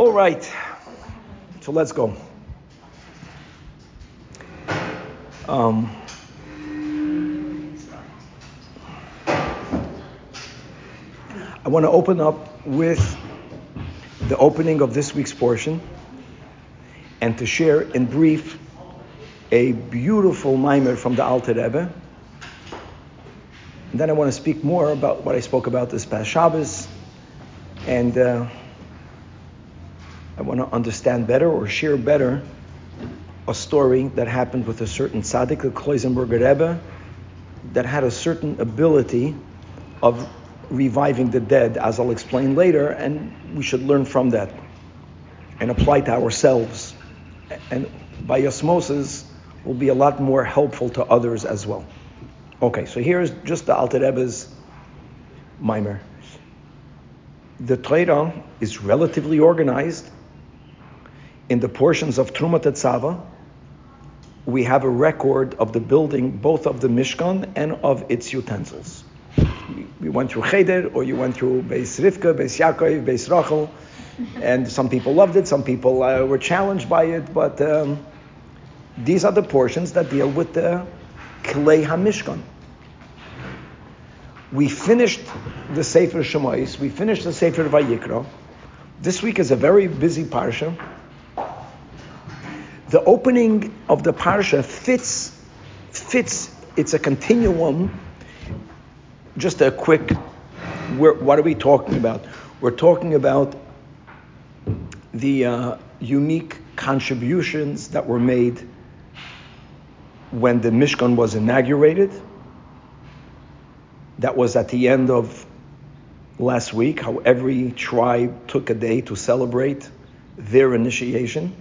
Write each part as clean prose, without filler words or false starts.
All right, so let's go. I want to open up with the opening of this week's portion and to share in brief a beautiful mimer from the Alter Rebbe. And then I want to speak more about what I spoke about this past Shabbos, and I want to understand better or share better a story that happened with a certain tzaddik, the Kloisenberger Rebbe, that had a certain ability of reviving the dead, as I'll explain later, and we should learn from that and apply to ourselves. And by osmosis, will be a lot more helpful to others as well. Okay, so here's just the Alter Rebbe's mimer. The Torah is relatively organized. In the portions of Trumat Tetzava, we have a record of the building, both of the Mishkan and of its utensils. We went through Cheder, or you went through Beis Rivka, Beis Yaakov, Beis Rachel, and some people loved it, some people were challenged by it, but these are the portions that deal with the Klei HaMishkan. We finished the Sefer Shemais, we finished the Sefer Vayikra. This week is a very busy parsha. The opening of the parsha fits, it's a continuum. Just a quick, what are we talking about? We're talking about the unique contributions that were made when the Mishkan was inaugurated. That was at the end of last week, how every tribe took a day to celebrate their initiation.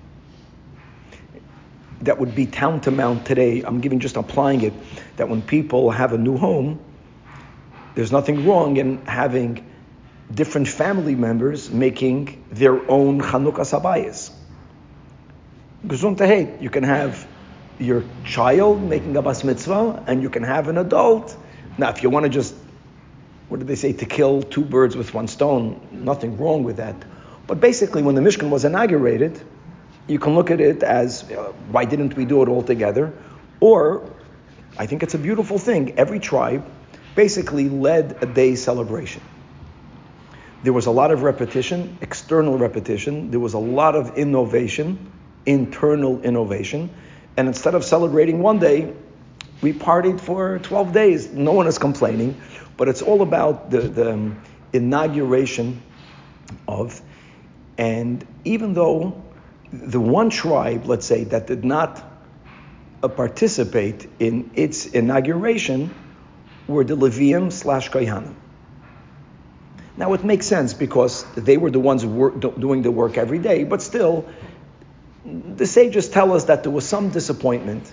That would be tantamount today. I'm just applying it, that when people have a new home, there's nothing wrong in having different family members making their own Chanukah Sabayis. Gesundheit. You can have your child making a bas mitzvah, and you can have an adult. Now, if you want to just, what did they say, to kill two birds with one stone, nothing wrong with that. But basically, when the Mishkan was inaugurated, you can look at it as, why didn't we do it all together? Or, I think it's a beautiful thing. Every tribe basically led a day celebration. There was a lot of repetition, external repetition. There was a lot of innovation, internal innovation. And instead of celebrating one day, we partied for 12 days. No one is complaining, but it's all about the inauguration of, and even though the one tribe, let's say, that did not participate in its inauguration were the Levium / Kohanim. Now it makes sense because they were the ones who were doing the work every day, but still, the sages tell us that there was some disappointment,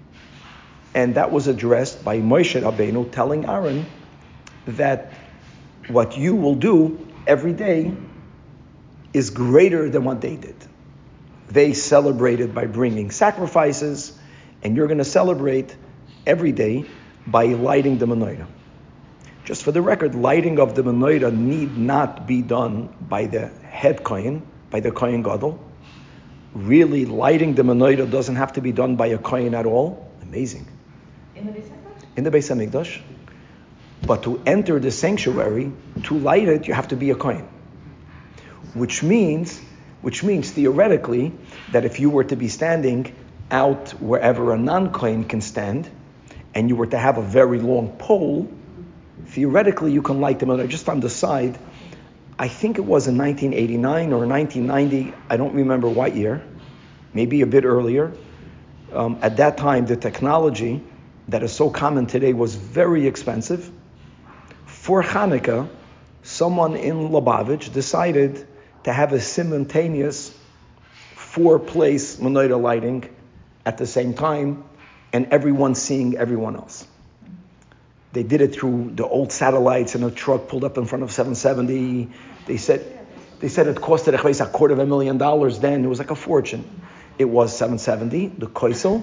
and that was addressed by Moshe Rabbeinu telling Aaron that what you will do every day is greater than what they did. They celebrated by bringing sacrifices, and you're going to celebrate every day by lighting the menorah. Just for the record, lighting of the menorah need not be done by the head kohen, by the kohen gadol. Really, lighting the menorah doesn't have to be done by a kohen at all. Amazing. In the Beis Hamikdash? In the Beis Hamikdash. But to enter the sanctuary, to light it, you have to be a kohen. Which means theoretically that if you were to be standing out wherever a non-kohen can stand, and you were to have a very long pole, theoretically you can light them just on the side. I think it was in 1989 or 1990, I don't remember what year, maybe a bit earlier. At that time, the technology that is so common today was very expensive. For Hanukkah, someone in Lubavitch decided to have a simultaneous 4-place menorah lighting at the same time, and everyone seeing everyone else. They did it through the old satellites in a truck pulled up in front of 770. They said it costed $250,000 then. It was like a fortune. It was 770, the Koisel.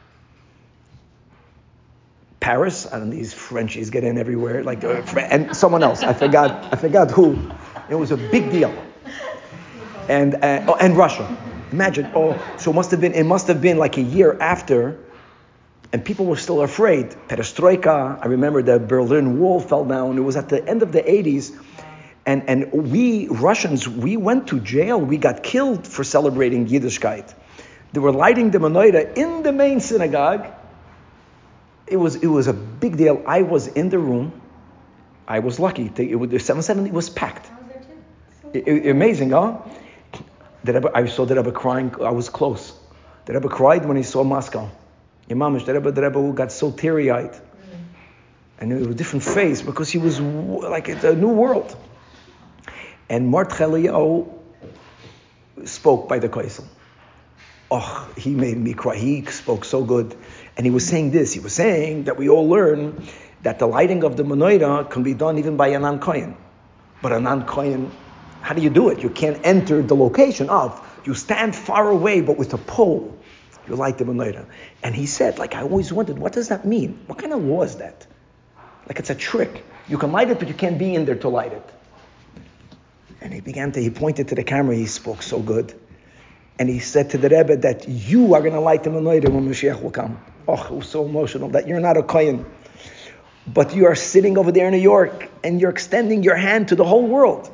Paris, and these Frenchies get in everywhere, and someone else, I forgot who. It was a big deal. and Russia. Imagine. So it must have been like a year after, and people were still afraid. Perestroika. I remember the Berlin Wall fell down. It was at the end of the 80s. And we Russians, we went to jail. We got killed for celebrating Yiddishkeit. They were lighting the menorah in the main synagogue. It was a big deal. I was in the room. I was lucky. The 770 was packed. Amazing, huh? I saw the Rebbe crying. I was close. The Rebbe cried when he saw Moscow. Imamish, the Rebbe who got so teary-eyed. And it was a different face because he was like it's a new world. And Mart Cheliyahu spoke by the Kaisel. Oh, he made me cry. He spoke so good. And he was saying this. He was saying that we all learn that the lighting of the menorah can be done even by a non-Kohen. But a non-Kohen, how do you do it? You can't enter the location of. You stand far away, but with a pole, you light the menorah. And he said, I always wondered, what does that mean? What kind of law is that? It's a trick. You can light it, but you can't be in there to light it. And he pointed to the camera, he spoke so good. And he said to the Rebbe that you are going to light the menorah when Mashiach will come. Oh, it was so emotional that you're not a Kohen. But you are sitting over there in New York and you're extending your hand to the whole world.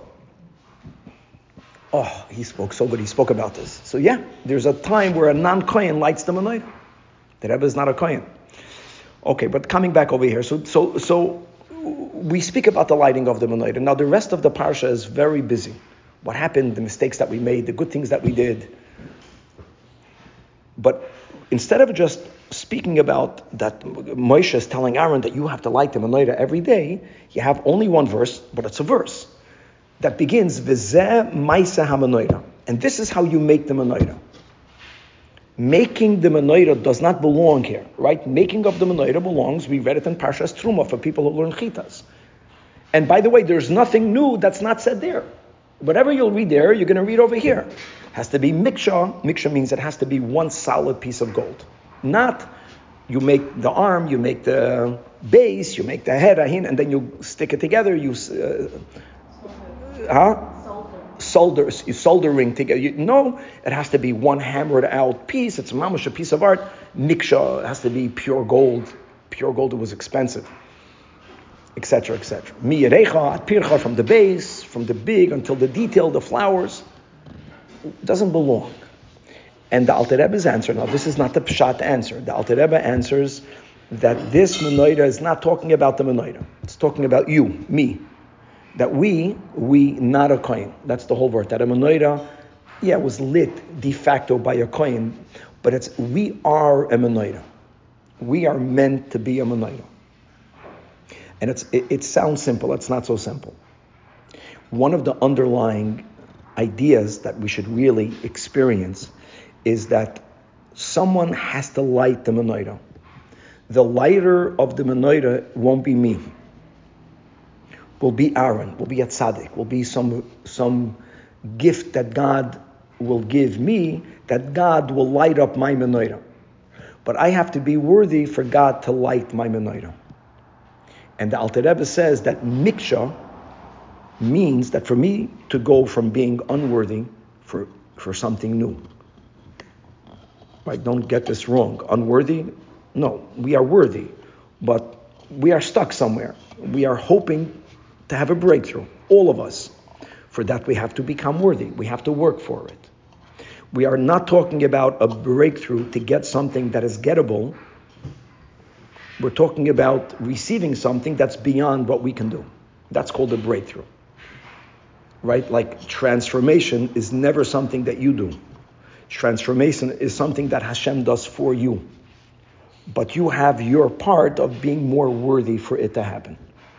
Oh, he spoke so good. He spoke about this. So yeah, there's a time where a non-Kohen lights the menorah. The Rebbe is not a Kohen. Okay, but coming back over here. So we speak about the lighting of the menorah. Now the rest of the parsha is very busy. What happened, the mistakes that we made, the good things that we did. But instead of just speaking about that Moshe is telling Aaron that you have to light the menorah every day, you have only one verse, but it's a verse that begins, V'zeh ma'aseh ha-menorah. And this is how you make the menorah. Making the menorah does not belong here, right? Making of the menorah belongs, we read it in Parshas Truma for people who learn Chitas. And by the way, there's nothing new that's not said there. Whatever you'll read there, you're going to read over here. It has to be miksha. Miksha means it has to be one solid piece of gold. Not you make the arm, you make the base, you make the head, and then you stick it together. You soldering together. No, it has to be one hammered out piece. It's mamash, a piece of art. Miksha has to be pure gold. Pure gold, it was expensive. Etc., etc. Miyerecha, pircha, from the base, from the big until the detail, the flowers. It doesn't belong. And the Alter Rebbe's answer, now this is not the Pshat answer. The Alter Rebbe answers that this menorah is not talking about the menorah. It's talking about you, me. That we not a Kohen. That's the whole word. That a menorah, was lit de facto by a Kohen, but we are a menorah. We are meant to be a menorah. And it sounds simple. It's not so simple. One of the underlying ideas that we should really experience is that someone has to light the menorah. The lighter of the menorah won't be me. Will be Aaron, will be a tzaddik, will be some gift that God will give me, that God will light up my menorah. But I have to be worthy for God to light my menorah. And the Alter Rebbe says that miksha means that for me to go from being unworthy for something new. Right? Don't get this wrong. Unworthy? No, we are worthy, but we are stuck somewhere. We are hoping to have a breakthrough, all of us. For that we have to become worthy. We have to work for it. We are not talking about a breakthrough to get something that is gettable. We're talking about receiving something that's beyond what we can do. That's called a breakthrough. Right? Like transformation is never something that you do. Transformation is something that Hashem does for you. But you have your part of being more worthy for it to happen.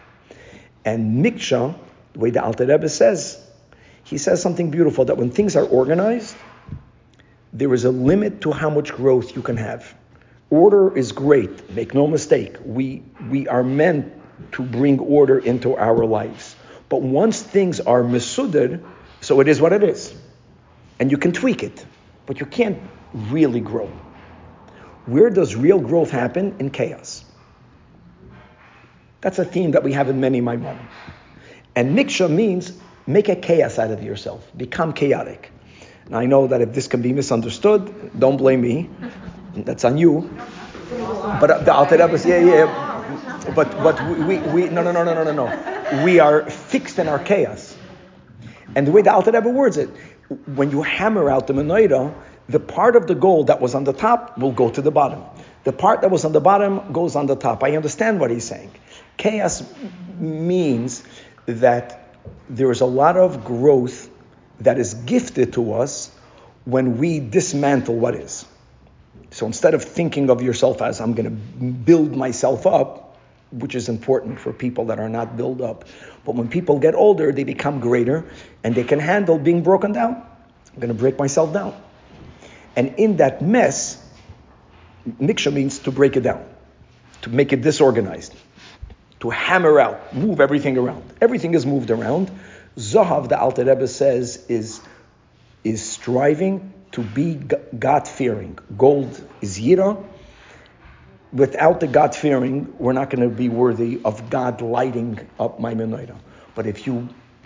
And miksha, the way the Alter Rebbe says, he says something beautiful, that when things are organized, there is a limit to how much growth you can have. Order is great, make no mistake. We are meant to bring order into our lives. But once things are mesudar, so it is what it is. And you can tweak it, but you can't really grow. Where does real growth happen? In chaos. That's a theme that we have in many Maimonim. And miksha means make a chaos out of yourself. Become chaotic. Now I know that if this can be misunderstood, don't blame me. That's on you. But the Alter Rebbe, yeah. But we no. We are fixed in our chaos. And the way the Alter Rebbe words it, when you hammer out the menorah, the part of the gold that was on the top will go to the bottom. The part that was on the bottom goes on the top. I understand what he's saying. Chaos means that there is a lot of growth that is gifted to us when we dismantle what is. So instead of thinking of yourself as I'm going to build myself up, which is important for people that are not built up, but when people get older, they become greater and they can handle being broken down. I'm going to break myself down. And in that mess, niksha means to break it down, to make it disorganized, to hammer out, move everything around. Everything is moved around. Zohav, the Alter Rebbe says, is striving to be God-fearing. Gold is yira. Without the God-fearing, we're not going to be worthy of God lighting up my menorah. But if you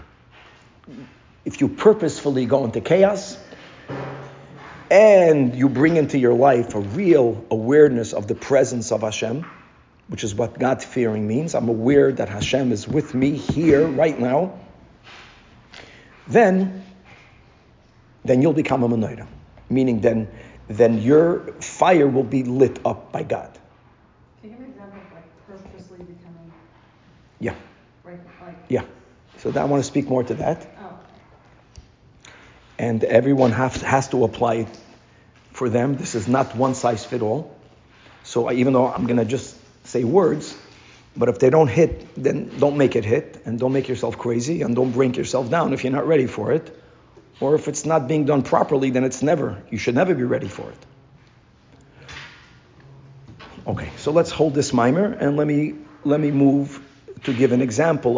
purposefully go into chaos and you bring into your life a real awareness of the presence of Hashem, which is what God-fearing means, I'm aware that Hashem is with me here right now, then you'll become a menorah. Meaning then your fire will be lit up by God. Can you give an example of like purposely becoming? Yeah. Right, like. Yeah. So I want to speak more to that. Oh. And everyone has to apply it for them. This is not one size fit all. So even though I'm going to just say words, but if they don't hit, then don't make it hit, and don't make yourself crazy, and don't break yourself down if you're not ready for it. Or if it's not being done properly, then you should never be ready for it. Okay, so let's hold this mimer and let me move to give an example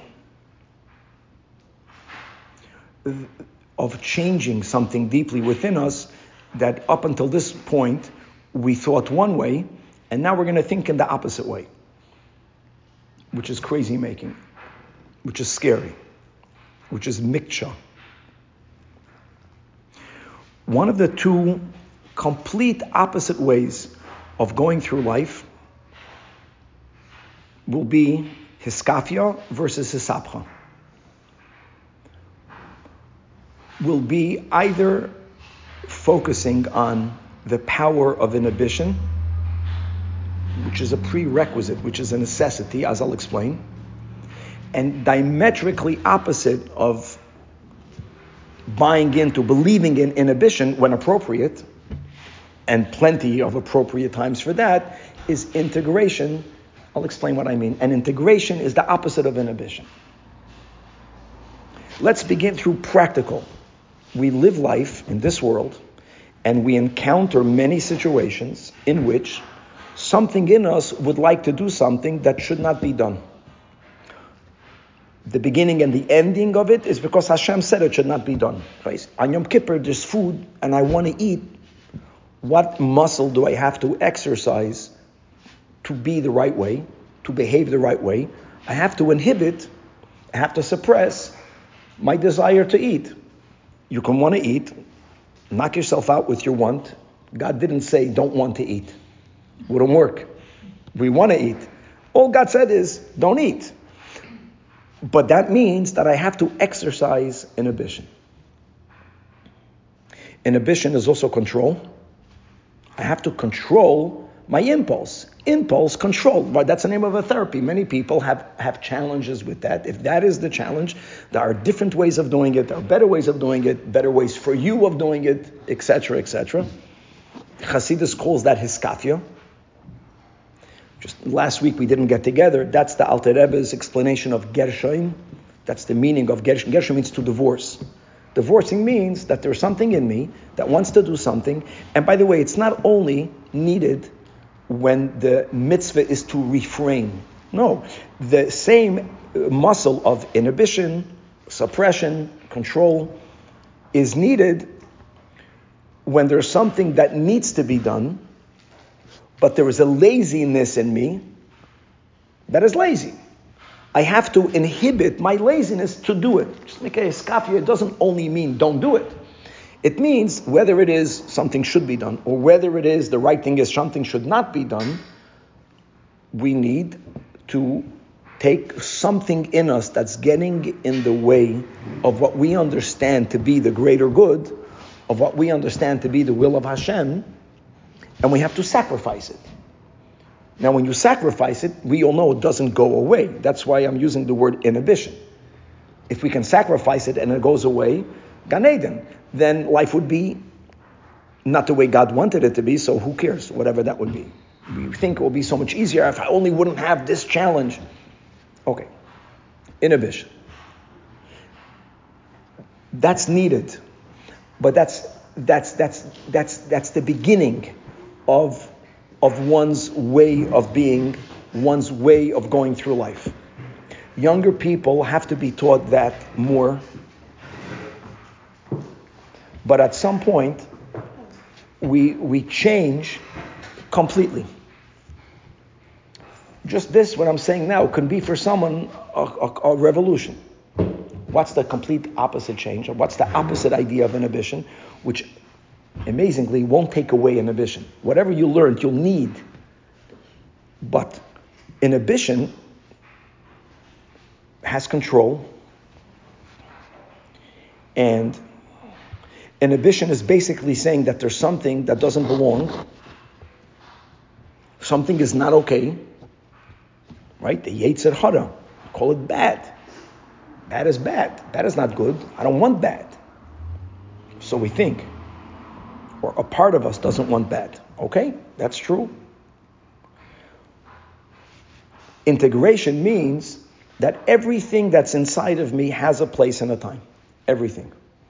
of changing something deeply within us that up until this point we thought one way, and now we're going to think in the opposite way, which is crazy making, which is scary, which is miksha. One of the two complete opposite ways of going through life will be hiskafia versus hisapcha. Will be either focusing on the power of inhibition, which is a prerequisite, which is a necessity, as I'll explain, and diametrically opposite of buying into, believing in inhibition when appropriate, and plenty of appropriate times for that, is integration. I'll explain what I mean. And integration is the opposite of inhibition. Let's begin through practical. We live life in this world, and we encounter many situations in which something in us would like to do something that should not be done. The beginning and the ending of it is because Hashem said it should not be done. Right? On Yom Kippur, there's food, and I want to eat. What muscle do I have to exercise to be the right way, to behave the right way? I have to inhibit, I have to suppress my desire to eat. You can want to eat, knock yourself out with your want. God didn't say don't want to eat. Wouldn't work. We want to eat. All God said is don't eat. But that means that I have to exercise inhibition. Inhibition is also control. I have to control my impulse. Impulse control. Right? That's the name of a therapy. Many people have challenges with that. If that is the challenge, there are different ways of doing it. There are better ways of doing it, better ways for you of doing it, etc., etc. Chassidus calls that hiskafia. Just last week we didn't get together. That's the Alter Rebbe's explanation of Gershon. That's the meaning of Gershon. Gershon means to divorce. Divorcing means that there's something in me that wants to do something. And by the way, it's not only needed when the mitzvah is to refrain. No, the same muscle of inhibition, suppression, control is needed when there's something that needs to be done, but there is a laziness in me that is lazy. I have to inhibit my laziness to do it. Just like a skafia, it doesn't only mean don't do it. It means whether it is something should be done or whether it is the right thing is something should not be done, we need to take something in us that's getting in the way of what we understand to be the greater good, of what we understand to be the will of Hashem, and we have to sacrifice it. Now, when you sacrifice it, we all know it doesn't go away. That's why I'm using the word inhibition. If we can sacrifice it and it goes away, Gan Eden, then life would be not the way God wanted it to be, so who cares, whatever that would be. We think it will be so much easier if I only wouldn't have this challenge. Okay, inhibition. That's needed, but that's the beginning of one's way of being, one's way of going through life. Younger people have to be taught that more, but at some point we change completely. Just this, what I'm saying now, could be for someone a revolution. What's the complete opposite change? Or what's the opposite idea of inhibition? Which, amazingly, won't take away inhibition. Whatever you learned, you'll need. But inhibition has control. And inhibition is basically saying that there's something that doesn't belong. Something is not okay. Right? The Yetzer Hara, call it bad. Bad is bad. Bad is not good. I don't want bad. So we think. Or a part of us doesn't want bad. Okay, that's true. Integration means that everything that's inside of me has a place and a time. Everything.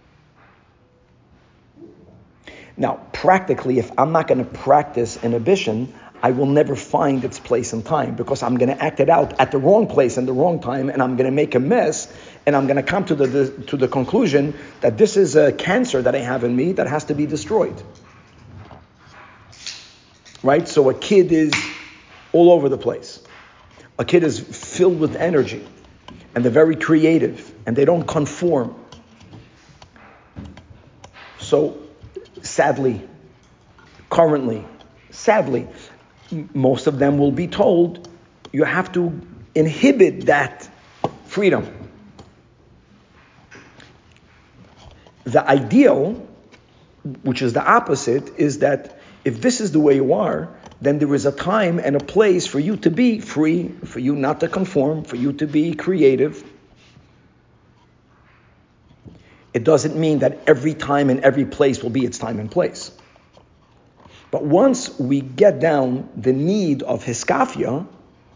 Now, practically, if I'm not going to practice inhibition, I will never find its place and time because I'm going to act it out at the wrong place and the wrong time, and I'm going to make a mess, and I'm going to come to the conclusion that this is a cancer that I have in me that has to be destroyed. Right? So a kid is all over the place. A kid is filled with energy, and they're very creative, and they don't conform. So, sadly, most of them will be told you have to inhibit that freedom. The ideal, which is the opposite, is that if this is the way you are, then there is a time and a place for you to be free, for you not to conform, for you to be creative. It doesn't mean that every time and every place will be its time and place. But once we get down the need of Hiskafia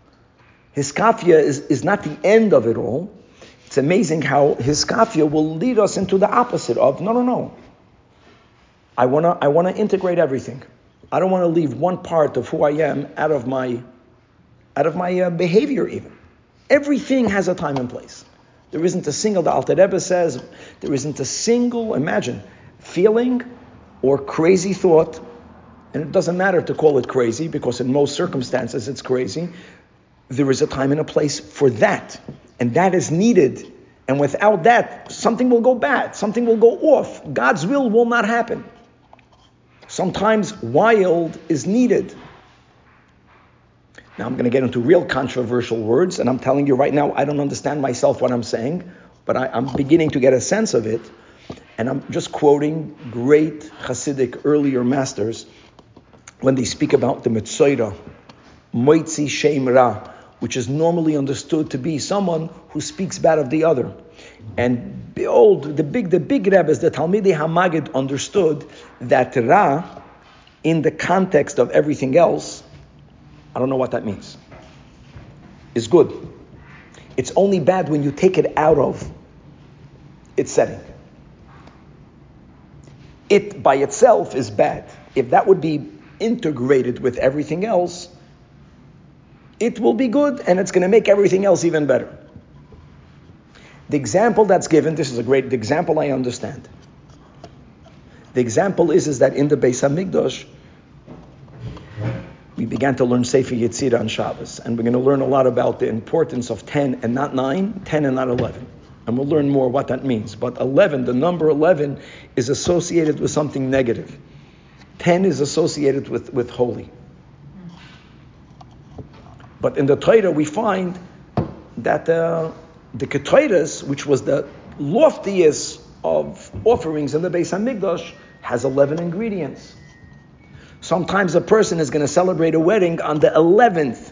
is not the end of it all. It's amazing how Hiskafia will lead us into the opposite of, no. I want to integrate everything. I don't want to leave one part of who I am out of my behavior even. Everything has a time and place. There isn't a single, the Alter Rebbe says, there isn't a single, imagine, feeling or crazy thought. And it doesn't matter to call it crazy because in most circumstances it's crazy. There is a time and a place for that. And that is needed. And without that, something will go bad. Something will go off. God's will not happen. Sometimes wild is needed. Now I'm going to get into real controversial words. And I'm telling you right now, I don't understand myself what I'm saying. But I'm beginning to get a sense of it. And I'm just quoting great Hasidic earlier masters when they speak about the Metzoira, Moitzi Shem Ra, which is normally understood to be someone who speaks bad of the other. And behold, the big Rebbes, the Talmidei HaMagid understood that Ra, in the context of everything else, I don't know what that means, is good. It's only bad when you take it out of its setting. It by itself is bad. If that would be integrated with everything else, it will be good and it's going to make everything else even better. The example that's given, this is a great example I understand. The example is that in the Beis HaMikdash, we began to learn Sefer Yetzirah on Shabbos, and we're going to learn a lot about the importance of 10 and not 9, 10 and not 11. And we'll learn more what that means. But 11, the number 11, is associated with something negative. 10 is associated with holy. But in the Torah we find that the Ketores, which was the loftiest of offerings in the Beis HaMikdash, has 11 ingredients. Sometimes a person is going to celebrate a wedding on the 11th.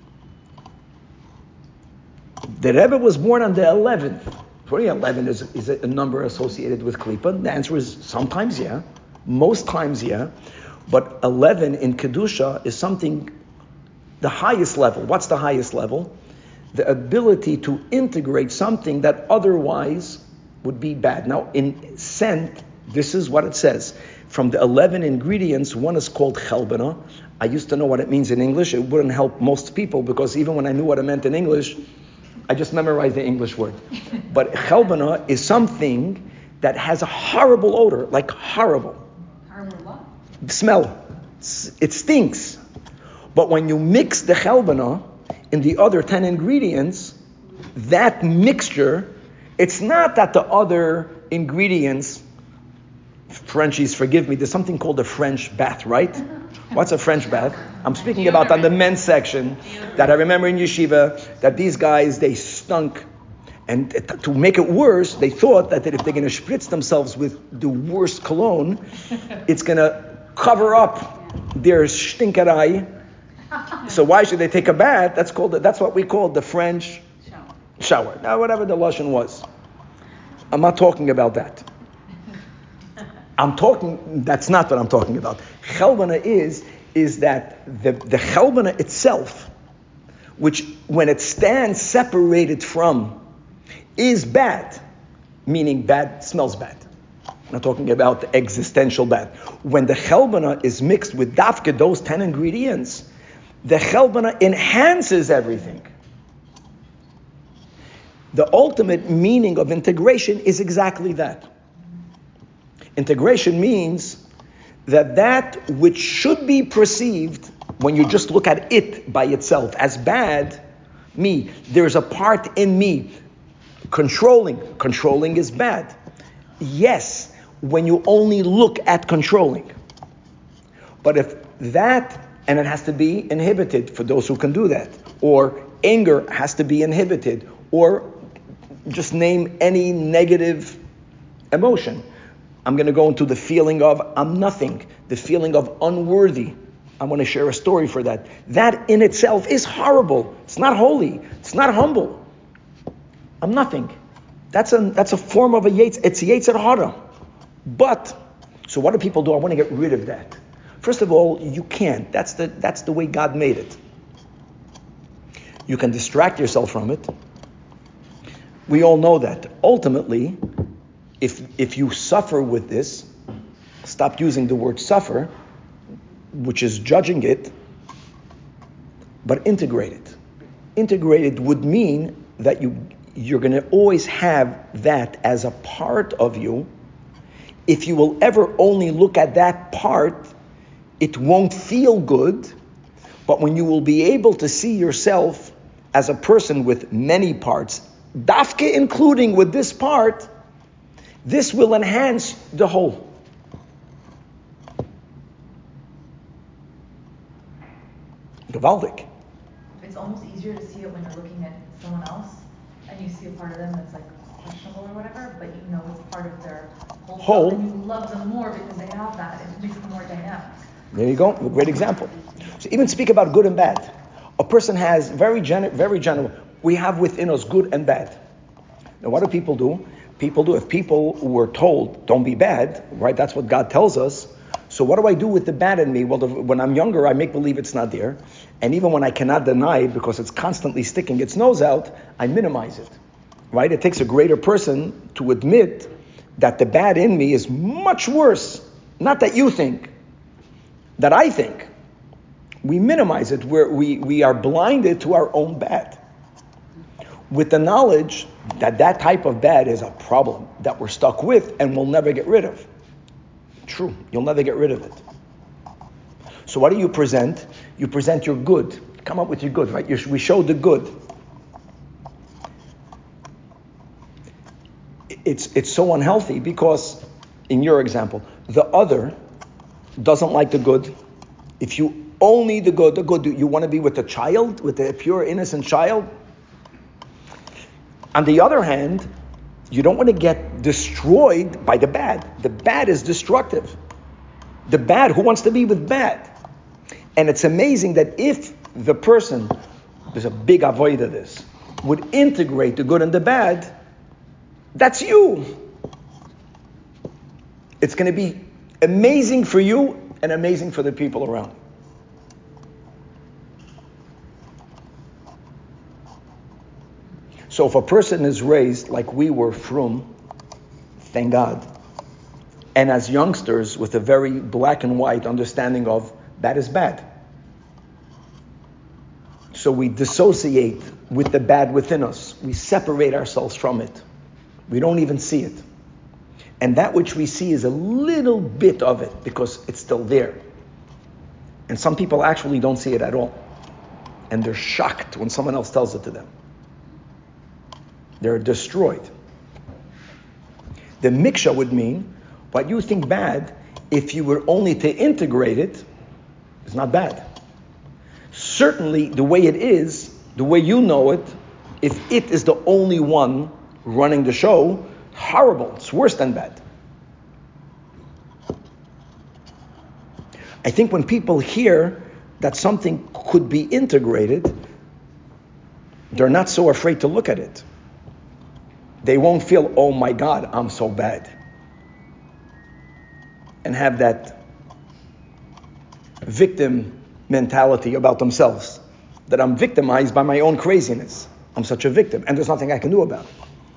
The Rebbe was born on the 11th. 11 is a number associated with Klippa. The answer is sometimes yeah, most times yeah. But 11 in Kedusha is something, the highest level. What's the highest level? The ability to integrate something that otherwise would be bad. Now, in scent, this is what it says. From the 11 ingredients, one is called chelbana. I used to know what it means in English. It wouldn't help most people because even when I knew what it meant in English, I just memorized the English word. But chelbana is something that has a horrible odor, like horrible. Horrible what? Smell. It stinks. But when you mix the chelbana in the other 10 ingredients, that mixture, it's not that the other ingredients, Frenchies, forgive me, there's something called a French bath, right? What's a French bath? I'm speaking about on the men's section, that I remember in yeshiva, that these guys, they stunk. And to make it worse, they thought that if they're going to spritz themselves with the worst cologne, it's going to cover up their stinkerei. So why should they take a bath? That's what we call the French shower. Now, whatever the lashon was. I'm not talking about that. That's not what I'm talking about. Chelbana is that the chelbana itself, which when it stands separated from, is bad, meaning bad, smells bad. I'm not talking about the existential bad. When the chelbana is mixed with dafka, those 10 ingredients, the chelbana enhances everything. The ultimate meaning of integration is exactly that. Integration means that which should be perceived when you just look at it by itself as bad, me, there's a part in me controlling is bad. Yes, when you only look at controlling. But if that, and it has to be inhibited for those who can do that, or anger has to be inhibited, or just name any negative emotion. I'm going to go into the feeling of I'm nothing, the feeling of unworthy. I want to share a story for that. That in itself is horrible. It's not holy. It's not humble. I'm nothing. That's a form of it's Yetzer Hara. But, so what do people do? I want to get rid of that. First of all, you can't. That's the way God made it. You can distract yourself from it. We all know that. Ultimately, if you suffer with this, stop using the word suffer, which is judging it, but integrate it. Integrated would mean that you're going to always have that as a part of you. If you will ever only look at that part, it won't feel good, but when you will be able to see yourself as a person with many parts, dafke including with this part, this will enhance the whole. Gewaldig. It's almost easier to see it when you're looking at someone else and you see a part of them that's like questionable or whatever, but you know it's part of their whole self, and you love them more because they have that. It makes them more dynamic. There you go, a great example. So even speak about good and bad. A person has very general. We have within us good and bad. Now what do? If people were told, don't be bad, right? That's what God tells us. So what do I do with the bad in me? Well, when I'm younger, I make believe it's not there. And even when I cannot deny it because it's constantly sticking its nose out, I minimize it, right? It takes a greater person to admit that the bad in me is much worse. Not that you think, that I think. We minimize it where we are blinded to our own bad. With the knowledge that type of bad is a problem that we're stuck with and we'll never get rid of. True, you'll never get rid of it. So what do you present? You present your good. Come up with your good, right? We show the good. it's so unhealthy because, in your example, the other doesn't like the good. If you only the good, you want to be with the child, with the pure, innocent child. On the other hand, you don't want to get destroyed by the bad. The bad is destructive. The bad, who wants to be with bad? And it's amazing that if the person, there's a big avoid of this, would integrate the good and the bad, that's you. It's going to be amazing for you and amazing for the people around. So if a person is raised like we were from, thank God, and as youngsters with a very black and white understanding of that is bad. So we dissociate with the bad within us. We separate ourselves from it. We don't even see it. And that which we see is a little bit of it because it's still there. And some people actually don't see it at all. And they're shocked when someone else tells it to them. They're destroyed. The miksha would mean what you think bad, if you were only to integrate it, is not bad. Certainly the way it is, the way you know it, if it is the only one running the show, horrible. It's worse than bad. I think when people hear that something could be integrated, they're not so afraid to look at it. They won't feel, oh my God, I'm so bad. And have that victim mentality about themselves. That I'm victimized by my own craziness. I'm such a victim, and there's nothing I can do about it.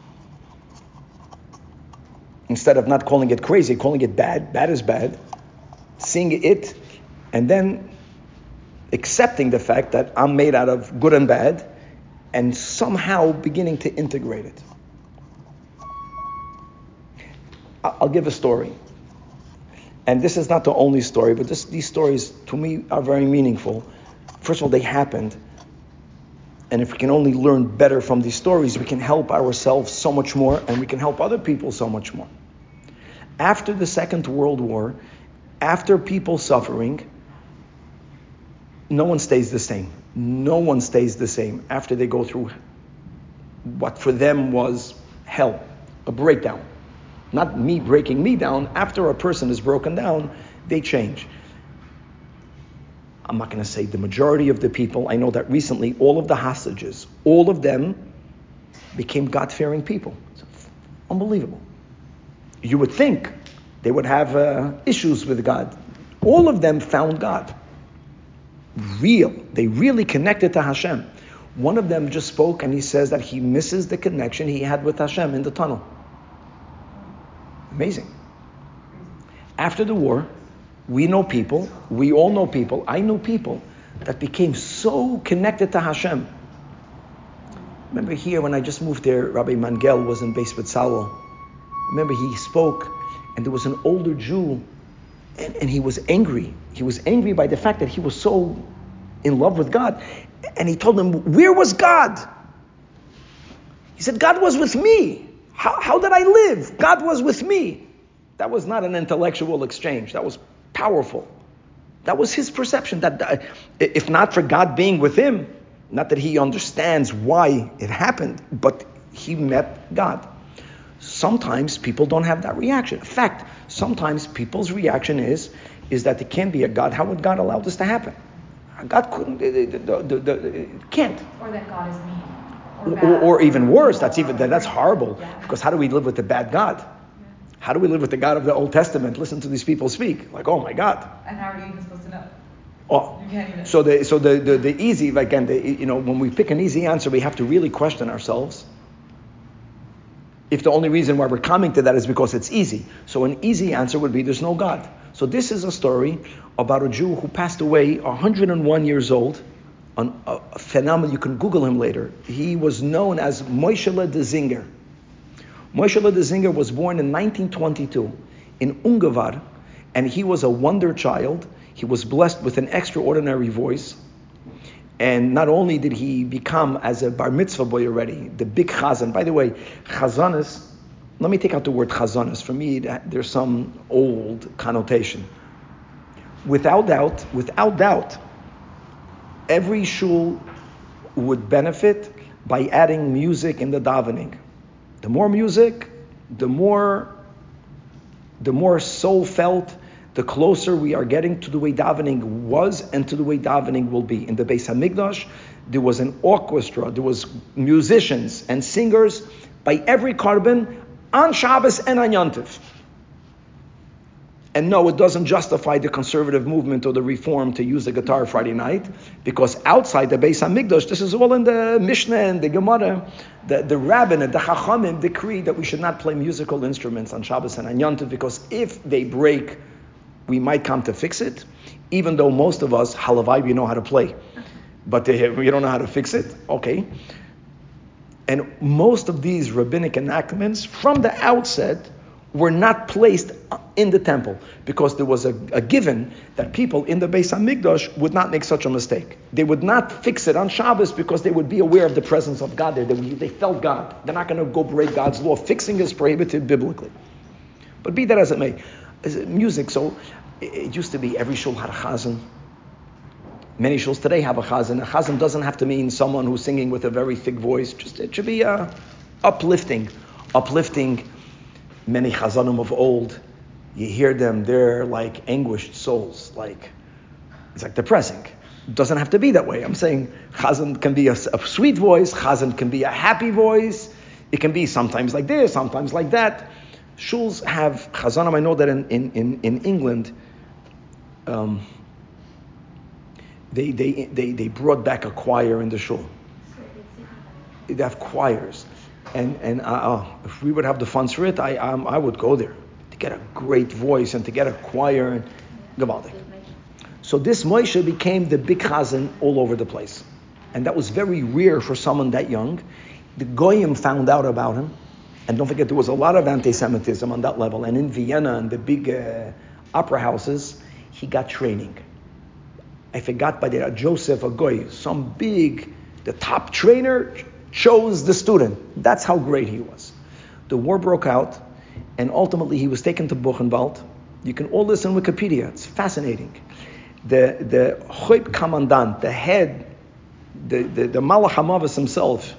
Instead of not calling it crazy, calling it bad, bad is bad, seeing it, and then accepting the fact that I'm made out of good and bad, and somehow beginning to integrate it. I'll give a story. And this is not the only story, but these stories to me are very meaningful. First of all, they happened. And if we can only learn better from these stories, we can help ourselves so much more, and we can help other people so much more. After the Second World War, after people suffering, no one stays the same. No one stays the same after they go through what for them was hell, a breakdown. Not me breaking me down. After a person is broken down, they change. I'm not going to say the majority of the people. I know that recently all of the hostages, all of them became God-fearing people. It's unbelievable. You would think they would have issues with God. All of them found God. They really connected to Hashem. One of them just spoke and he says that he misses the connection he had with Hashem in the tunnel. Amazing. After the war, we all know people, I know people that became so connected to Hashem. Remember here when I just moved there, Rabbi Mangel was in Beis Betzalel. Remember he spoke and there was an older Jew and he was angry. He was angry by the fact that he was so in love with God. And he told him, where was God? He said, God was with me. How did I live? God was with me. That was not an intellectual exchange. That was powerful. That was his perception. That if not for God being with him, not that he understands why it happened, but he met God. Sometimes people don't have that reaction. In fact, sometimes people's reaction is that there can't be a God. How would God allow this to happen? God couldn't. Can't. Or that God is mean. Or even worse, that's horrible. Because how do we live with the bad God? How do we live with the God of the Old Testament? Listen to these people speak. Like, oh my God. And how are you even supposed to know? Oh, you can't even. So the easy, again, when we pick an easy answer, we have to really question ourselves. If the only reason why we're coming to that is because it's easy. So an easy answer would be there's no God. So this is a story about a Jew who passed away 101 years old. A phenomenon, you can Google him later. He was known as Moshe de Zinger. Moshe de Zinger was born in 1922 in Ungvar, and he was a wonder child. He was blessed with an extraordinary voice. And not only did he become, as a bar mitzvah boy already, the big chazan. By the way, chazanis let me take out the word chazanas. For me, there's some old connotation. Without doubt, every shul would benefit by adding music in the davening. The more music, the more soul felt, the closer we are getting to the way davening was and to the way davening will be. In the Beis Hamikdash, there was an orchestra, there was musicians and singers by every carbon on Shabbos and on Yom Tov. And no, it doesn't justify the conservative movement or the reform to use the guitar Friday night, because outside the Beis Hamikdash, this is all in the Mishnah and the Gemara, the Rabbin and the Chachamim decree that we should not play musical instruments on Shabbos and on Yom Tov, because if they break, we might come to fix it, even though most of us, halavai, we know how to play, but we don't know how to fix it, okay? And most of these rabbinic enactments, from the outset, were not placed in the temple, because there was a given that people in the Beis Hamikdash would not make such a mistake. They would not fix it on Shabbos because they would be aware of the presence of God there. They felt God. They're not going to go break God's law. Fixing is prohibited biblically. But be that as it may, music, so it used to be every shul had a chazan. Many shuls today have a chazan. A chazan doesn't have to mean someone who's singing with a very thick voice. Just it should be uplifting. Many chazanim of old, you hear them, they're like anguished souls. It's like depressing. It doesn't have to be that way. I'm saying chazan can be a sweet voice. Chazan can be a happy voice. It can be sometimes like this, sometimes like that. Shuls have chazanim. I know that in England, they brought back a choir in the shul. They have choirs. And if we would have the funds for it, I would go there to get a great voice and to get a choir and Gavaldik. So this Moshe became the big chazan all over the place, and that was very rare for someone that young. The Goyim found out about him, and don't forget there was a lot of anti-Semitism on that level. And in Vienna and the big opera houses, he got training. I forgot by the Joseph Agoy, the top trainer chose the student. That's how great he was. The war broke out, and ultimately he was taken to Buchenwald. You can all listen on Wikipedia. It's fascinating. The Choip Commandant, the head, the Malach HaMavos himself,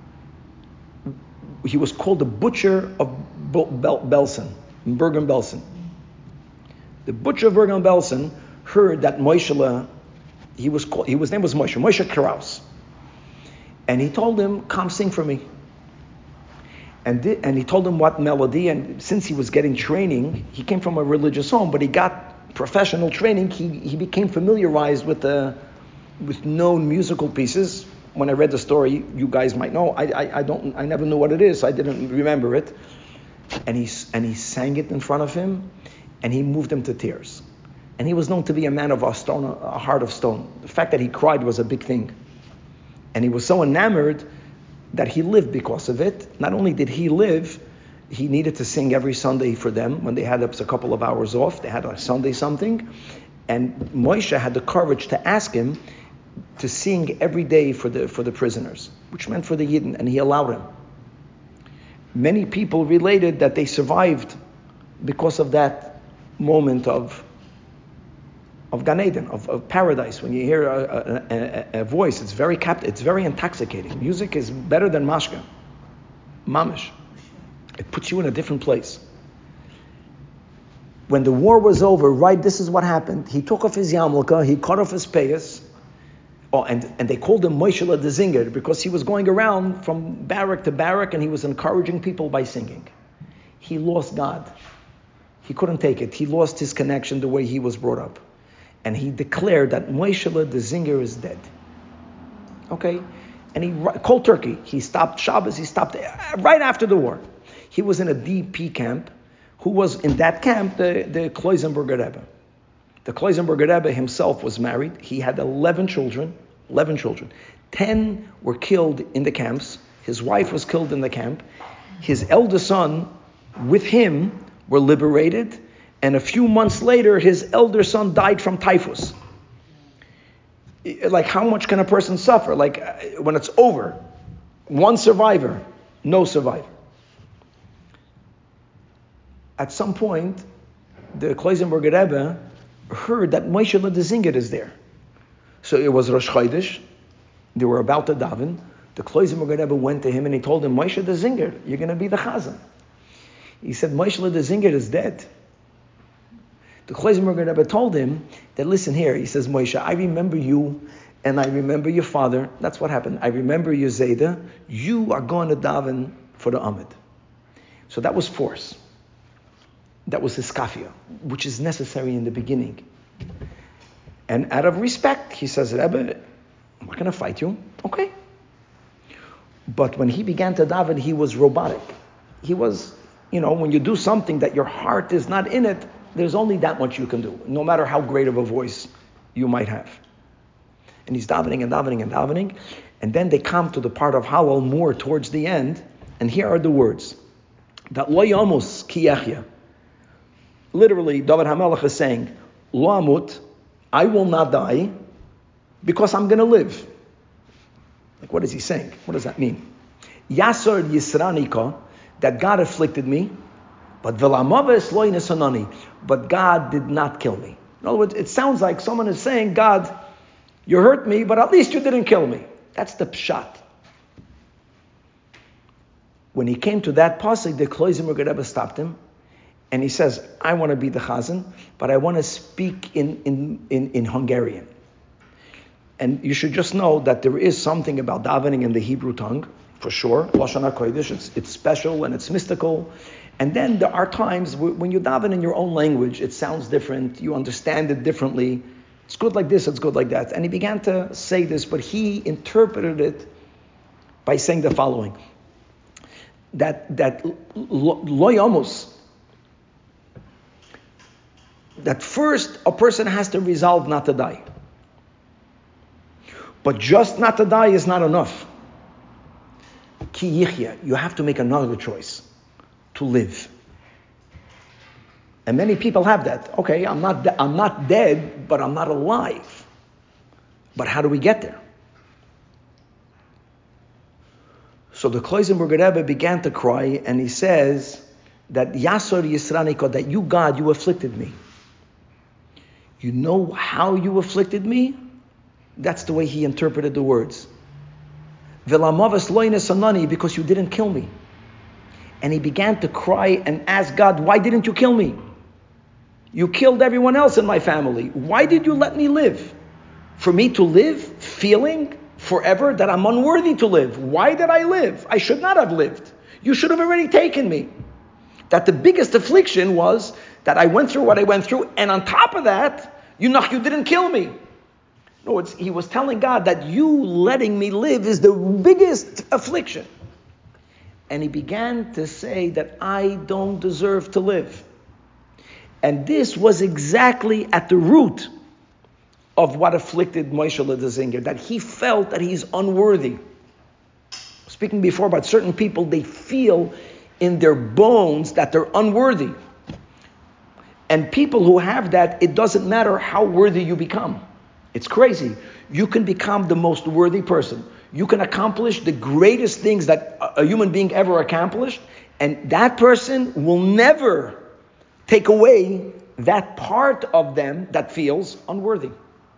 he was called the Butcher of Belsen, Bergen-Belsen. The Butcher of Bergen-Belsen heard that Moshe, his name was Moshe Kraus. And he told him, come sing for me. And he told him what melody, and since he was getting training, he came from a religious home, but he got professional training. He became familiarized with known musical pieces. When I read the story, you guys might know, I never knew what it is, so I didn't remember it. And he sang it in front of him, and he moved him to tears. And he was known to be a man of a heart of stone. The fact that he cried was a big thing. And he was so enamored that he lived because of it. Not only did he live, he needed to sing every Sunday for them. When they had a couple of hours off, they had a Sunday something. And Moshe had the courage to ask him to sing every day for the prisoners, which meant for the Yidden, and he allowed him. Many people related that they survived because of that moment of Gan Eden, of paradise. When you hear a voice, it's very intoxicating. Music is better than mashka, mamish. It puts you in a different place. When the war was over, right, this is what happened. He took off his yarmulke, he cut off his payas, and they called him Moshe the Zinger because he was going around from barrack to barrack and he was encouraging people by singing. He lost God. He couldn't take it. He lost his connection the way he was brought up. And he declared that Moshe the Zinger is dead. Okay? And he, cold turkey, he stopped Shabbos, he stopped right after the war. He was in a DP camp. Who was in that camp? The Kloisenberger Rebbe. The Kloisenberger Rebbe himself was married. He had 11 children. 10 were killed in the camps. His wife was killed in the camp. His eldest son, with him, were liberated. And a few months later, his elder son died from typhus. Like, how much can a person suffer? Like, when it's over, one survivor, no survivor. at some point, the Kloisenberger Rebbe heard that Moshe Ledezinger is there. So it was Rosh Chodesh. They were about to daven. The Kloisenberger Rebbe went to him and he told him, Moshe Ledezinger, you're going to be the Chazan. He said, Moshe Ledezinger is dead. The Kloisenberger Rebbe told him that, listen here, he says, Moshe, I remember you and I remember your father. That's what happened. I remember your Zayda. You are going to daven for the Amid. So that was force. That was hiskafia, which is necessary in the beginning. And out of respect, he says, Rebbe, I'm not going to fight you. Okay. But when he began to daven, he was robotic. He was, when you do something that your heart is not in it, there's only that much you can do, no matter how great of a voice you might have. And he's davening and davening and davening. And then they come to the part of Hallel more towards the end. And here are the words. That lo yamus ki yachya. Literally, David HaMelech is saying, lo amut, I will not die because I'm going to live. Like, what is he saying? What does that mean? Yasar Yisranika, that God afflicted me, but Velamaves lo yinesanani, but God did not kill me. In other words, it sounds like someone is saying, God, you hurt me, but at least you didn't kill me. That's the pshat. When he came to that pasuk, the Kloisenberger Rebbe stopped him, and he says, I want to be the Chazan, but I want to speak in Hungarian. And you should just know that there is something about davening in the Hebrew tongue, for sure. Lashon HaKodesh, it's special and it's mystical. And then there are times when you daven in your own language, it sounds different, you understand it differently. It's good like this, it's good like that. And he began to say this, but he interpreted it by saying the following. That lo yamus, that first a person has to resolve not to die. But just not to die is not enough. Ki yichya, you have to make another choice, to live. And many people have that. Okay, I'm not dead, but I'm not alive. But how do we get there? So the Kloisenberger Rebbe began to cry, and he says that Yasor Yisranika, that you, God, you afflicted me. You know how you afflicted me? That's the way he interpreted the words. Velamavas lo yinesanani, because you didn't kill me. And he began to cry and ask God, why didn't you kill me? You killed everyone else in my family. Why did you let me live? For me to live feeling forever that I'm unworthy to live. Why did I live? I should not have lived. You should have already taken me. That the biggest affliction was that I went through what I went through, and on top of that, you didn't kill me. No, he was telling God that you letting me live is the biggest affliction. And he began to say that I don't deserve to live. And this was exactly at the root of what afflicted Moshe Ledezinger, that he felt that he's unworthy. Speaking before about certain people, they feel in their bones that they're unworthy. And people who have that, it doesn't matter how worthy you become. It's crazy. You can become the most worthy person. You can accomplish the greatest things that a human being ever accomplished, and that person will never take away that part of them that feels unworthy.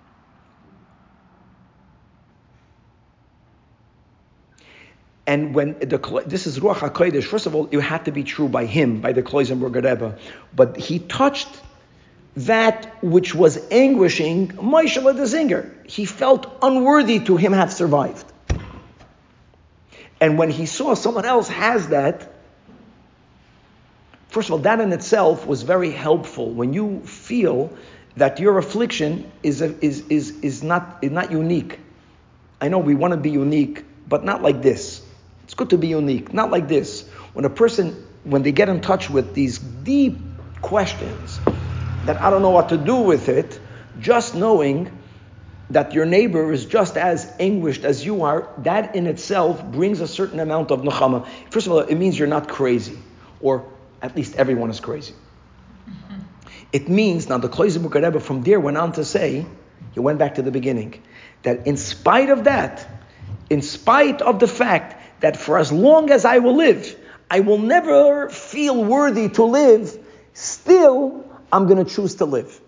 And when this is Ruach HaKodesh, first of all, it had to be true by him, by the Kloisenberger Rebbe, but he touched that which was anguishing Moshe Ledezinger. He felt unworthy to him have survived. And when he saw someone else has that, first of all, that in itself was very helpful. When you feel that your affliction is not unique. I know we want to be unique, but not like this. It's good to be unique, not like this. When they get in touch with these deep questions that I don't know what to do with it, just knowing that your neighbor is just as anguished as you are, that in itself brings a certain amount of nechama. First of all, it means you're not crazy, or at least everyone is crazy. It means, now the Kloisenberger Rebbe from there went on to say, he went back to the beginning, that in spite of that, in spite of the fact that for as long as I will live, I will never feel worthy to live, Still, I'm going to choose to live.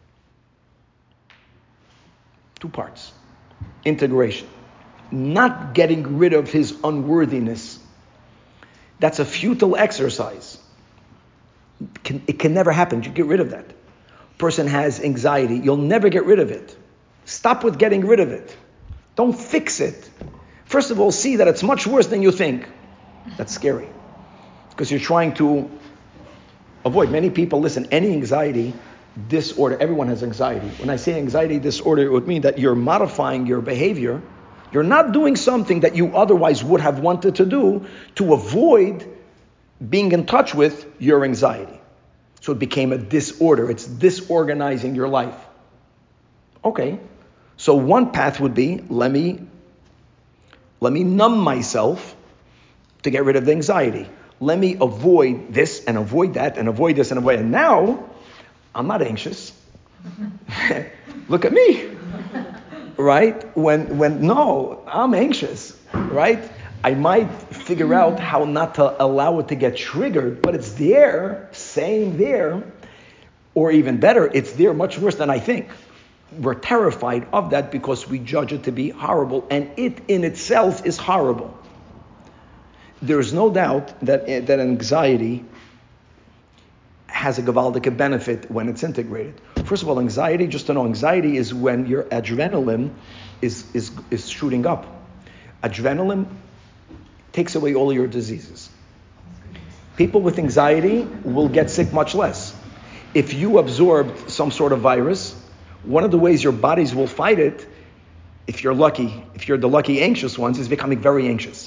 2 parts. Integration. Not getting rid of his unworthiness. That's a futile exercise. It can never happen. You get rid of that. Person has anxiety. You'll never get rid of it. Stop with getting rid of it. Don't fix it. First of all, see that it's much worse than you think. That's scary. Because you're trying to avoid. Many people, listen, any anxiety disorder, everyone has anxiety. When I say anxiety disorder, it would mean that you're modifying your behavior. You're not doing something that you otherwise would have wanted to do to avoid being in touch with your anxiety. So it became a disorder. It's disorganizing your life. Okay. So one path would be, let me numb myself to get rid of the anxiety. Let me avoid this and avoid that and avoid this and avoid. And now, I'm not anxious. Look at me. Right? No, I'm anxious. Right? I might figure out how not to allow it to get triggered, but it's there, saying there, or even better, it's there much worse than I think. We're terrified of that because we judge it to be horrible, and it in itself is horrible. There's no doubt that anxiety has a gewaldige benefit when it's integrated. First of all, anxiety, just to know, anxiety is when your adrenaline is shooting up. Adrenaline takes away all your diseases. People with anxiety will get sick much less. If you absorbed some sort of virus, one of the ways your bodies will fight it, if you're the lucky anxious ones, is becoming very anxious.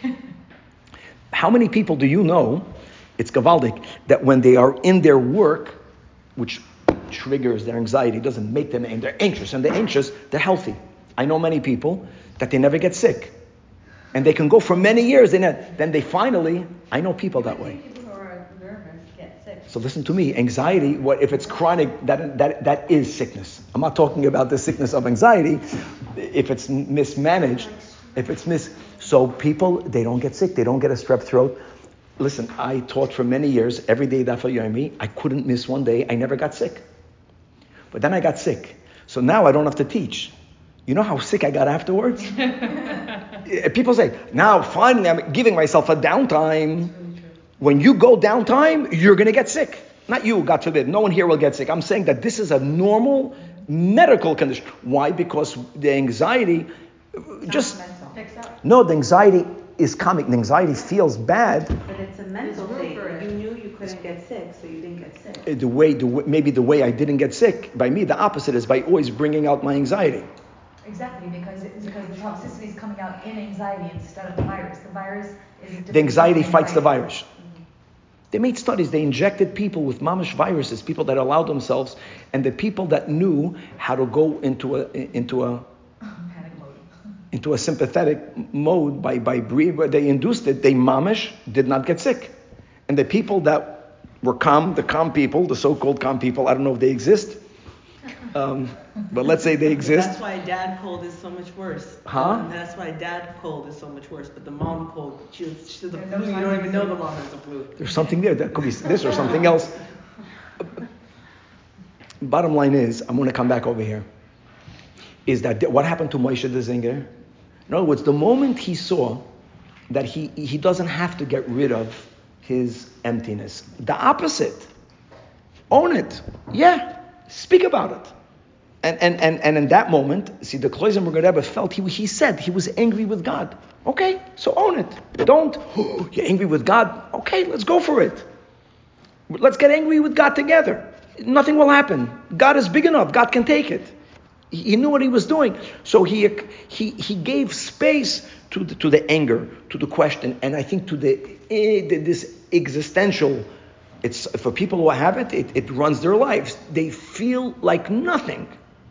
How many people do you know, it's gewaldig, that when they are in their work, which triggers their anxiety, doesn't make them angry, they're anxious, and they're anxious, they're healthy. I know many people that they never get sick. And they can go for many years, then they finally, I know people that way. People who are nervous get sick. So listen to me, anxiety, if it's chronic, that is sickness. I'm not talking about the sickness of anxiety. If it's mismanaged, so people, they don't get sick, they don't get a strep throat. Listen, I taught for many years, every day Daf Yomi, I couldn't miss one day, I never got sick. But then I got sick. So now I don't have to teach. You know how sick I got afterwards? People say, now finally I'm giving myself a downtime. When you go downtime, you're going to get sick. Not you, God forbid. No one here will get sick. I'm saying that this is a normal medical condition. Why? Because the anxiety the anxiety is coming. The anxiety feels bad. But it's a mental thing. You knew you couldn't get sick, so you didn't get sick. Maybe the way I didn't get sick, by me, the opposite is by always bringing out my anxiety. Exactly, because the toxicity is coming out in anxiety instead of the virus. The virus is... The anxiety fights the virus. Mm-hmm. They made studies. They injected people with mamish viruses, people that allowed themselves, and the people that knew how to go into a sympathetic mode by breathing, they induced it, they mamish did not get sick. And the people that were calm, the calm people, the so-called calm people, I don't know if they exist, but let's say they exist. That's why dad cold is so much worse. Huh? That's why dad cold is so much worse. But the mom cold, she's the flu. You don't even know the mom has the flu. There's something there. That could be this or something else. Bottom line is, I'm going to come back over here, is that what happened to Moshe the Zinger? In other words, the moment he saw that he doesn't have to get rid of his emptiness, the opposite, own it. Yeah, speak about it. And in that moment, see, the Kloisenberger Rebbe felt, he said he was angry with God. Okay, so own it. Don't, you're angry with God? Okay, let's go for it. Let's get angry with God together. Nothing will happen. God is big enough. God can take it. He knew what he was doing. So he gave space to the anger, to the question, and I think to this existential, it's for people who have it runs their lives. They feel like nothing.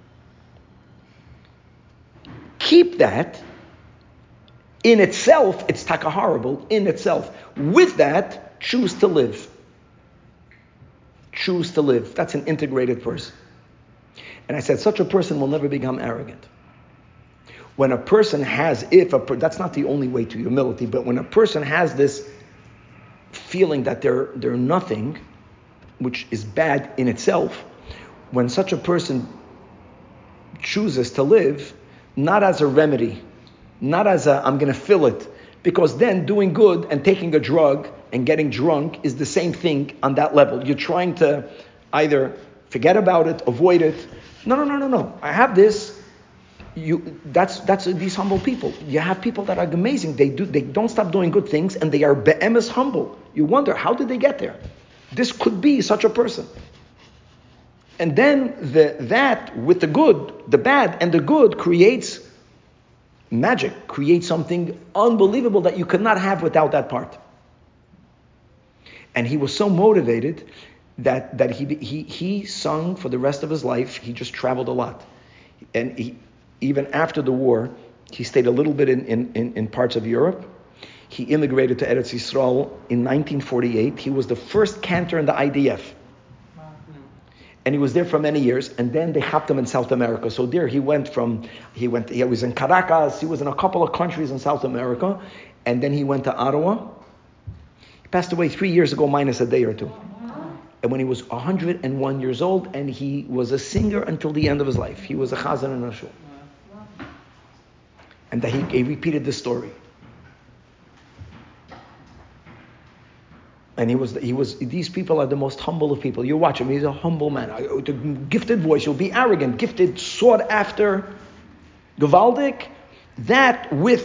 Keep that. In itself, it's taka horrible. In itself. With that, choose to live. Choose to live. That's an integrated person. And I said, such a person will never become arrogant. When a person has, that's not the only way to humility, but when a person has this feeling that they're nothing, which is bad in itself, when such a person chooses to live, not as a remedy, not as a, I'm going to fill it, because then doing good and taking a drug and getting drunk is the same thing on that level. You're trying to either forget about it, avoid it. No. I have this. That's these humble people. You have people that are amazing. They don't stop doing good things, and they are be'emes humble. You wonder, how did they get there? This could be such a person. And then that with the good, the bad and the good creates magic, creates something unbelievable that you could not have without that part. And he was so motivated that he sung for the rest of his life. He just traveled a lot. And even after the war, he stayed a little bit in parts of Europe. He immigrated to Eretz Yisrael in 1948. He was the first cantor in the IDF. And he was there for many years, and then they hopped him in South America. So there he was in Caracas, he was in a couple of countries in South America, and then he went to Ottawa. He passed away 3 years ago, minus a day or two. And when he was 101 years old, and he was a singer until the end of his life. He was a chazan in a shul. And that he repeated this story. And he was. These people are the most humble of people. You watch him; he's a humble man. The gifted voice. He'll be arrogant, gifted, sought after, gewaldig. That with.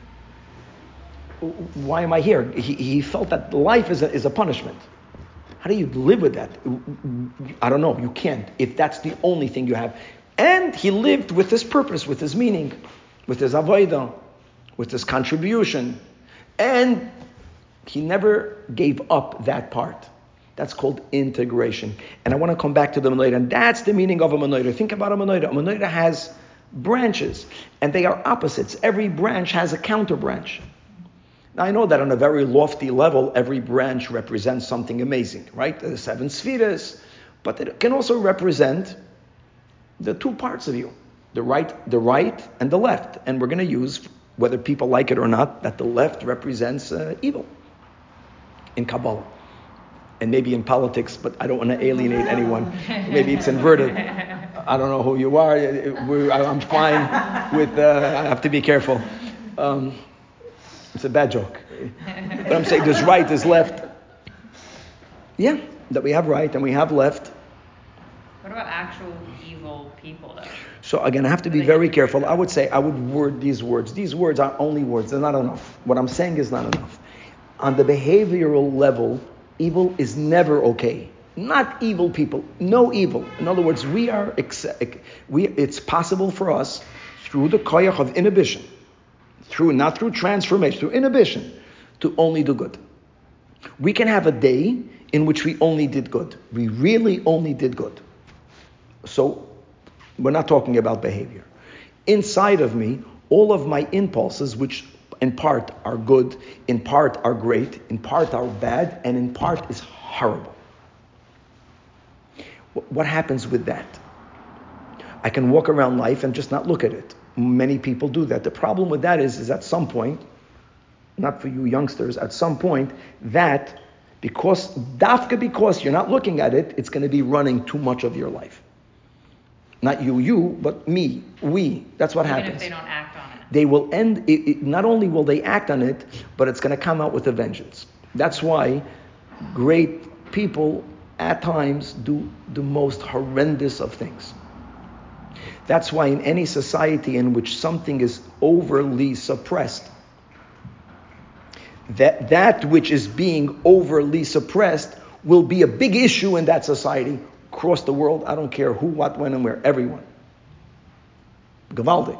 Why am I here? He felt that life is a punishment. How do you live with that? I don't know. You can't if that's the only thing you have. And he lived with his purpose, with his meaning, with his avodah, with his contribution, and he never gave up that part. That's called integration. And I want to come back to the menorah, and that's the meaning of a menorah. Think about a menorah. A menorah has branches, and they are opposites. Every branch has a counter branch. Now I know that on a very lofty level, every branch represents something amazing, right? The 7 spheres, but it can also represent the 2 parts of you, the right and the left. And we're going to use, whether people like it or not, that the left represents evil. In Kabbalah, and maybe in politics, but I don't want to alienate anyone. Maybe it's inverted. I don't know who you are. I'm fine with, I have to be careful. It's a bad joke. But I'm saying there's right, there's left. Yeah, that we have right and we have left. What about actual evil people, though? So again, I have to be very careful. I would word these words. These words are only words. They're not enough. What I'm saying is not enough. On the behavioral level, evil is never okay. Not evil people. No evil. In other words, it's possible for us through the koyach of inhibition, not through transformation, through inhibition, to only do good. We can have a day in which we only did good. We really only did good. So we're not talking about behavior. Inside of me, all of my impulses, which in part are good, in part are great, in part are bad, and in part is horrible. What happens with that? I can walk around life and just not look at it. Many people do that. The problem with that is at some point, not for you youngsters, at some point, that because you're not looking at it, it's going to be running too much of your life. Not you, but me, we. That's what happens. Even if they don't act on it. They will end, not only will they act on it, but it's going to come out with a vengeance. That's why great people at times do the most horrendous of things. That's why in any society in which something is overly suppressed, that which is being overly suppressed will be a big issue in that society across the world. I don't care who, what, when, and where. Everyone. Gewaldig.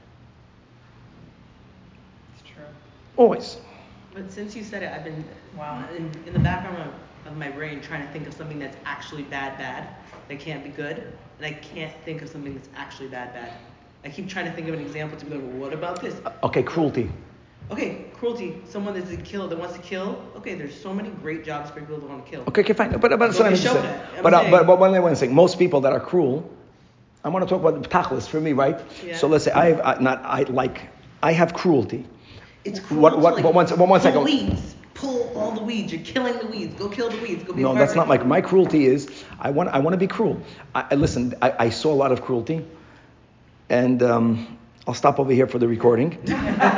It's true. Always. But since you said it, I've been in the background of my brain trying to think of something that's actually bad, that can't be good, and I can't think of something that's actually bad. I keep trying to think of an example to be like, well, what about this? Okay, cruelty. Okay, cruelty. Someone that wants to kill. Okay, there's so many great jobs for people that want to kill. Okay, fine. But that's what I'm saying. But one thing I'm saying, most people that are cruel, I want to talk about the tachlis for me, right? Yeah. So let's say I have cruelty. It's cruel. One second. pull all the weeds. You're killing the weeds. Go kill the weeds. Go be a No, farmer. that's not my cruelty is, I want to be cruel. Listen, I saw a lot of cruelty, and I'll stop over here for the recording.